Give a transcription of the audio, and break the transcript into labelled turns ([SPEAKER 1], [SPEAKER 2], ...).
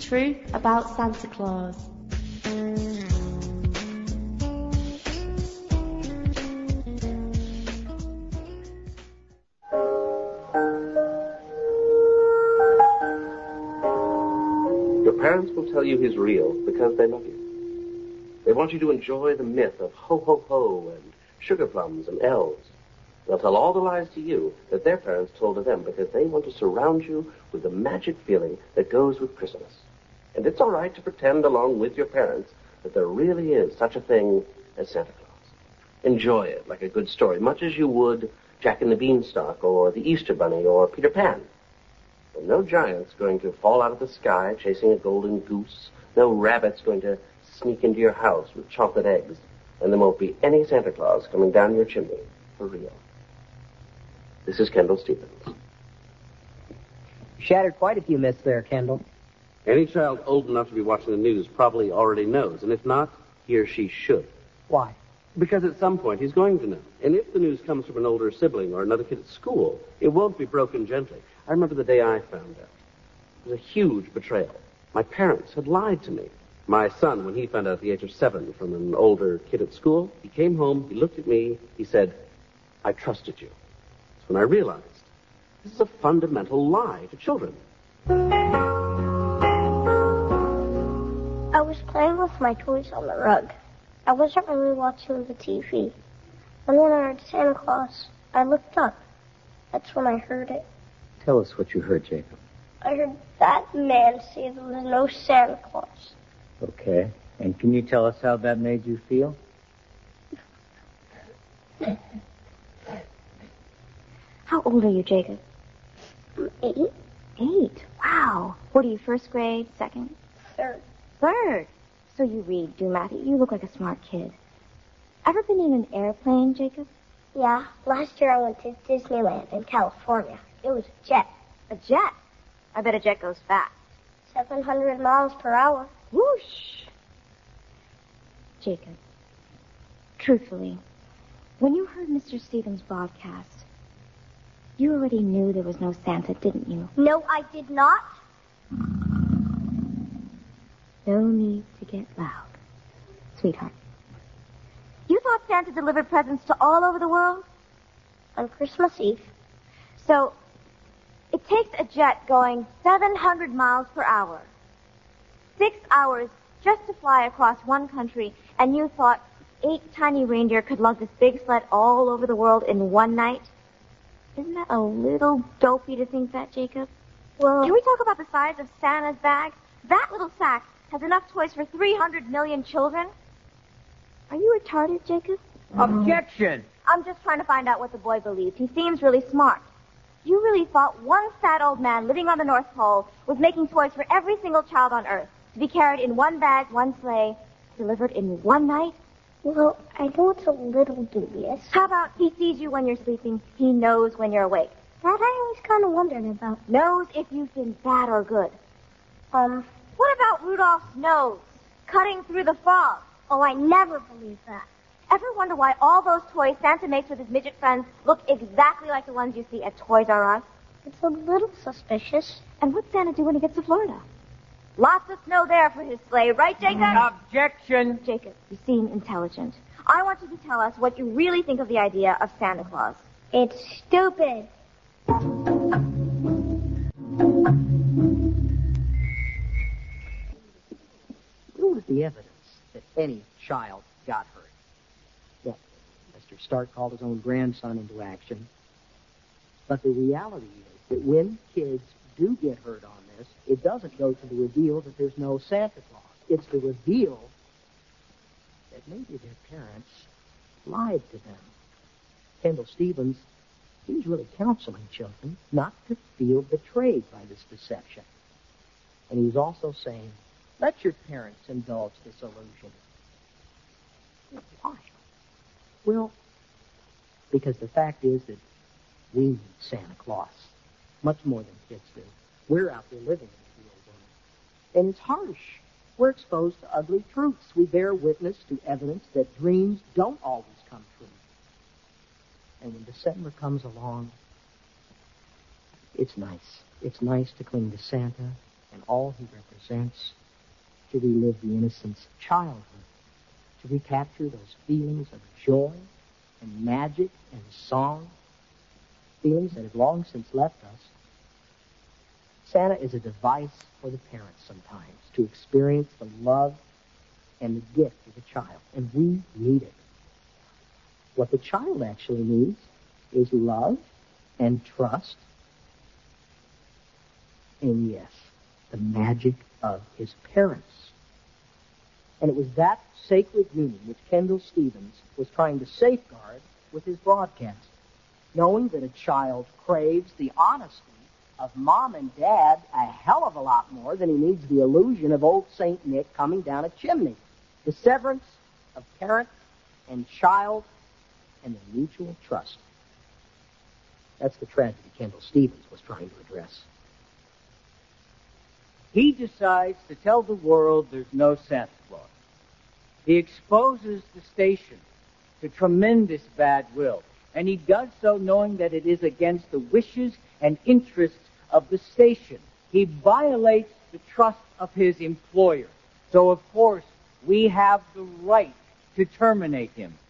[SPEAKER 1] true about Santa Claus.
[SPEAKER 2] Your parents will tell you he's real because they love you. They want you to enjoy the myth of ho-ho-ho and sugar plums and elves. They'll tell all the lies to you that their parents told to them because they want to surround you with the magic feeling that goes with Christmas. And it's all right to pretend along with your parents that there really is such a thing as Santa Claus. Enjoy it like a good story, much as you would Jack and the Beanstalk or the Easter Bunny or Peter Pan. There are no giants going to fall out of the sky chasing a golden goose, no rabbits going to sneak into your house with chocolate eggs, and there won't be any Santa Claus coming down your chimney for real. This is Kendall Stevens.
[SPEAKER 3] Shattered quite a few myths there, Kendall.
[SPEAKER 2] Any child old enough to be watching the news probably already knows, and if not, he or she should.
[SPEAKER 3] Why?
[SPEAKER 2] Because at some point he's going to know. And if the news comes from an older sibling or another kid at school, it won't be broken gently. I remember the day I found out. It was a huge betrayal. My parents had lied to me. My son, when he found out at the age of 7 from an older kid at school, he came home, he looked at me, he said, "I trusted you." That's when I realized this is a fundamental lie to children.
[SPEAKER 4] I was playing with my toys on the rug. I wasn't really watching the TV. And when I heard Santa Claus, I looked up. That's when I heard it.
[SPEAKER 3] Tell us what you heard, Jacob.
[SPEAKER 4] I heard that man say there was no Santa Claus.
[SPEAKER 3] Okay. And can you tell us how that made you feel?
[SPEAKER 5] How old are you, Jacob?
[SPEAKER 4] I'm 8.
[SPEAKER 5] 8. Wow. What are you, first grade, second?
[SPEAKER 4] Third.
[SPEAKER 5] Third. So you read, do math. You look like a smart kid. Ever been in an airplane, Jacob?
[SPEAKER 4] Yeah. Last year I went to Disneyland in California. It was a jet.
[SPEAKER 5] A jet? I bet a jet goes fast.
[SPEAKER 4] 700 miles per hour.
[SPEAKER 5] Whoosh. Jacob, truthfully, when you heard Mr. Stevens' broadcast, you already knew there was no Santa, didn't you?
[SPEAKER 4] No, I did not.
[SPEAKER 5] No need to get loud. Sweetheart, you thought Santa delivered presents to all over the world?
[SPEAKER 4] On Christmas Eve.
[SPEAKER 5] So, it takes a jet going 700 miles per hour. 6 hours just to fly across one country, and you thought 8 tiny reindeer could lug this big sled all over the world in one night? Isn't that a little dopey to think that, Jacob? Well, can we talk about the size of Santa's bag? That little sack has enough toys for 300 million children. Are you retarded, Jacob?
[SPEAKER 3] Objection!
[SPEAKER 5] I'm just trying to find out what the boy believes. He seems really smart. You really thought one sad old man living on the North Pole was making toys for every single child on Earth to be carried in one bag, one sleigh, delivered in one night?
[SPEAKER 4] Well, I know it's a little dubious.
[SPEAKER 5] How about he sees you when you're sleeping, he knows when you're awake?
[SPEAKER 4] That I always kind of wondered about.
[SPEAKER 5] Knows if you've been bad or good.
[SPEAKER 4] What
[SPEAKER 5] about Rudolph's nose cutting through the fog?
[SPEAKER 4] Oh, I never believed that.
[SPEAKER 5] Ever wonder why all those toys Santa makes with his midget friends look exactly like the ones you see at Toys R Us?
[SPEAKER 4] It's a little suspicious.
[SPEAKER 5] And what's Santa do when he gets to Florida? Lots of snow there for his sleigh, right, Jacob?
[SPEAKER 3] Objection!
[SPEAKER 5] Jacob, you seem intelligent. I want you to tell us what you really think of the idea of Santa Claus.
[SPEAKER 4] It's stupid.
[SPEAKER 3] Where was the evidence that any child got hurt? Well, Mr. Stark called his own grandson into action. But the reality is that when kids do get hurt on this, it doesn't go to the reveal that there's no Santa Claus. It's the reveal that maybe their parents lied to them. Kendall Stevens, he's really counseling children not to feel betrayed by this deception. And he's also saying, let your parents indulge this illusion. Why? Well, because the fact is that we need Santa Claus much more than kids do. We're out there living in the real world. And it's harsh. We're exposed to ugly truths. We bear witness to evidence that dreams don't always come true. And when December comes along, it's nice. It's nice to cling to Santa and all he represents, to relive the innocence of childhood, to recapture those feelings of joy and magic and song, feelings that have long since left us. Santa is a device for the parents sometimes to experience the love and the gift of the child, and we need it. What the child actually needs is love and trust, and yes, the magic of his parents. And it was that sacred union which Kendall Stevens was trying to safeguard with his broadcast, knowing that a child craves the honesty of mom and dad a hell of a lot more than he needs the illusion of old St. Nick coming down a chimney. The severance of parent and child and the mutual trust. That's the tragedy Kendall Stevens was trying to address.
[SPEAKER 6] He decides to tell the world there's no Santa Claus. He exposes the station to tremendous bad will, and he does so knowing that it is against the wishes and interests of the station. He violates the trust of his employer. So, of course, we have the right to terminate him.